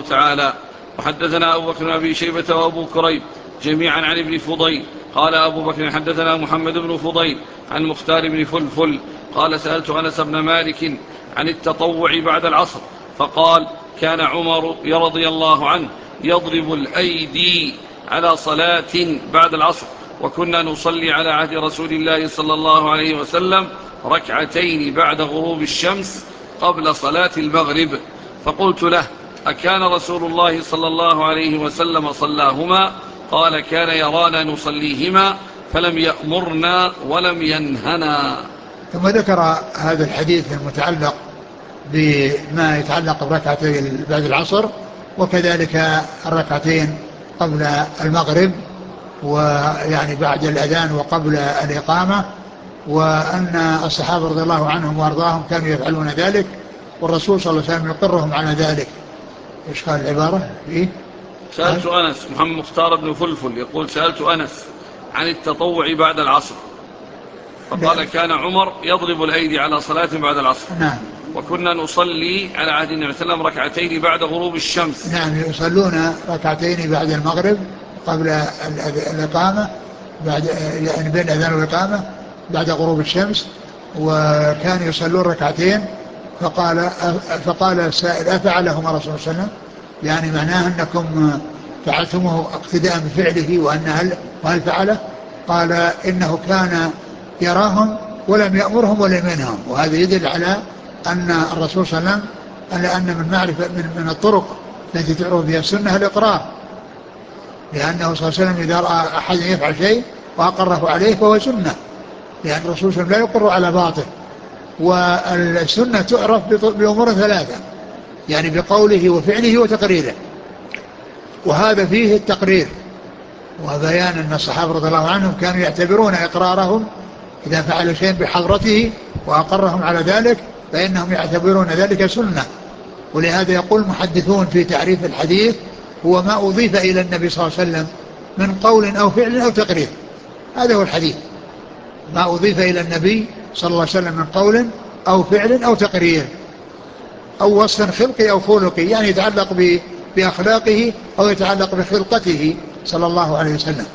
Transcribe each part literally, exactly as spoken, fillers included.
تعالى. وحدثنا أبو بكر بن أبي شيبة وأبو كريب جميعا عن ابن فضيل قال أبو بكر حدثنا محمد بن فضيل عن مختار بن فلفل قال سألت أنس بن مالك عن التطوع بعد العصر فقال كان عمر رضي الله عنه يضرب الأيدي على صلاة بعد العصر وكنا نصلي على عهد رسول الله صلى الله عليه وسلم ركعتين بعد غروب الشمس قبل صلاة المغرب. فقلت له أكان رسول الله صلى الله عليه وسلم صلاهما؟ قال كان يرانا نصليهما فلم يأمرنا ولم ينهنا. ثم ذكر هذا الحديث المتعلق بما يتعلق بركعتين بعد العصر وكذلك الركعتين قبل المغرب ويعني بعد الأذان وقبل الإقامة، وأن الصحابة رضي الله عنهم وأرضاهم كانوا يفعلون ذلك والرسول صلى الله عليه وسلم يقرهم على ذلك. إيش قال العبارة؟ إيه؟ سألت أنس محمد مختار بن فلفل يقول سألت أنس عن التطوع بعد العصر فقال كان عمر يضرب الأيدي على صلاة بعد العصر. نعم. وكنا نصلي على عهد النبي صلى الله عليه وسلم ركعتين بعد غروب الشمس. نعم يصلون ركعتين بعد المغرب قبل الإقامة بعد يعني بين الأذان والإقامة بعد غروب الشمس، وكان يصلون ركعتين. فقال فقال السائل أفعلهما رسول الله صلى الله عليه وسلم؟ يعني معناه أنكم فعلتموه اقتداء بفعله وأن هل وهل فعله؟ قال إنه كان يراهم ولم يأمرهم ولم ينههم. وهذا يدل على أن الرسول صلى الله عليه وسلم أن من معرفة من, من الطرق التي تعرف بها السنة الإقرار، لأنه صلى الله عليه وسلم إذا رأى أحد يفعل شيء وأقره عليه فهو سنة، لأن الرسول صلى الله عليه وسلم لا يقر على باطل. والسنة تعرف بأمور ثلاثة، يعني بقوله وفعله وتقريره، وهذا فيه التقرير وبيان أن الصحابة رضي الله عنهم كانوا يعتبرون إقرارهم إذا فعلوا شيء بحضرته وأقرهم على ذلك فإنهم يعتبرون ذلك سنة. ولهذا يقول المحدثون في تعريف الحديث هو ما أضيف إلى النبي صلى الله عليه وسلم من قول أو فعل أو تقرير، هذا هو الحديث، ما أضيف إلى النبي صلى الله عليه وسلم من قول أو فعل أو تقرير أو وصف خلقي أو خلقي، يعني يتعلق بأخلاقه أو يتعلق بخلقته صلى الله عليه وسلم.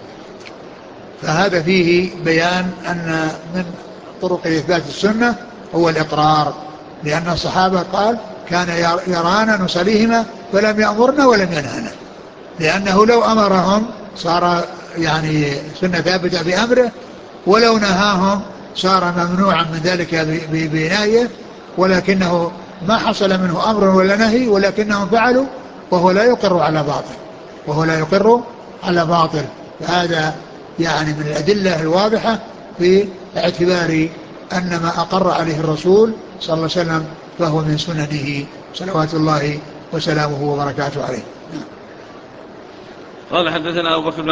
فهذا فيه بيان أن من طرق إثبات السنة هو الإقرار، لأن الصحابة قال كان يرانا نصليهما فلم يأمرنا ولم ينهنا، لأنه لو أمرهم صار يعني سنة ثابتة بأمره، ولو نهاهم صار ممنوعا من ذلك بنهيه، ولكنه ما حصل منه أمر ولا نهي ولكنهم فعلوا وهو لا يقر على باطل وهو لا يقر على باطل. فهذا يعني من الأدلة الواضحة في اعتبار أن ما أقر عليه الرسول صلى الله عليه وسلم فهو من سننه صلوات الله وسلامه وبركاته عليه. قال حدثنا أبو بكر